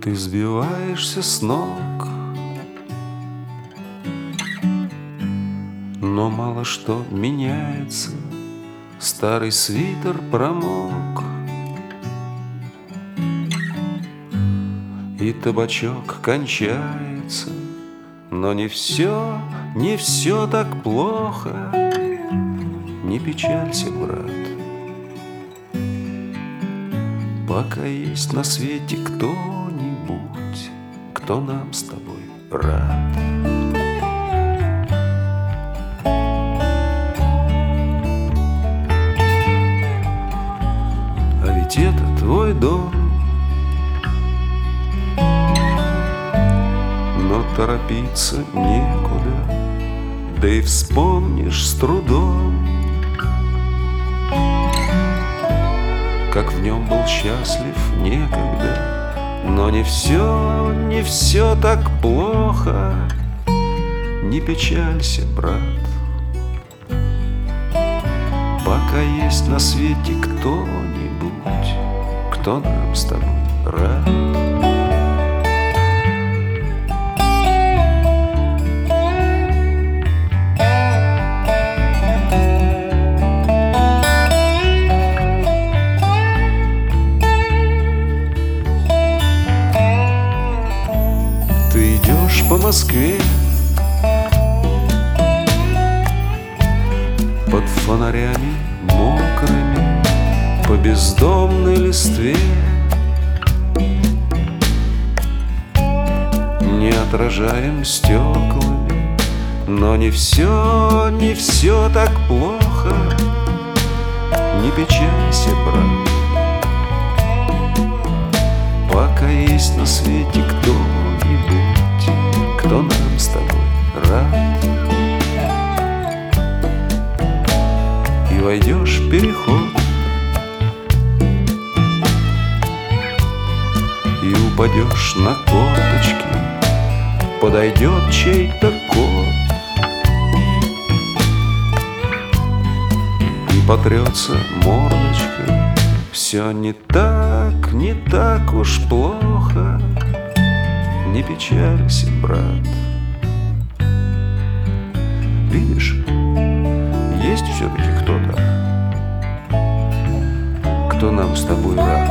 Ты сбиваешься с ног, но мало что меняется. Старый свитер промок, и табачок кончается. Но не все так плохо. Не печалься, брат, пока есть на свете кто-нибудь, кто нам с тобой рад. А ведь это твой дом, но торопиться некуда, да и вспомнишь с трудом, как в нем был счастлив некогда. Но не все так плохо. Не печалься, брат, пока есть на свете кто-нибудь, кто нам с тобой рад. Ты идешь по Москве под фонарями мокрыми, по бездомной листве, не отражаем стеклами. Но не все так плохо. Не печалься, брат, пока есть на свете кто-нибудь, кто нам с тобой рад. И войдешь в переход, и упадешь на корточки, подойдет чей-то кот и потрется мордочкой. Все не так уж плохо. Не печалься, брат. Видишь, есть все-таки кто-то, кто нам с тобой рад.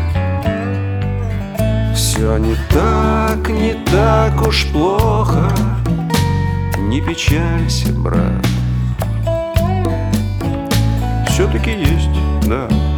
Все не так уж плохо. Не печалься, брат. Все-таки есть, да.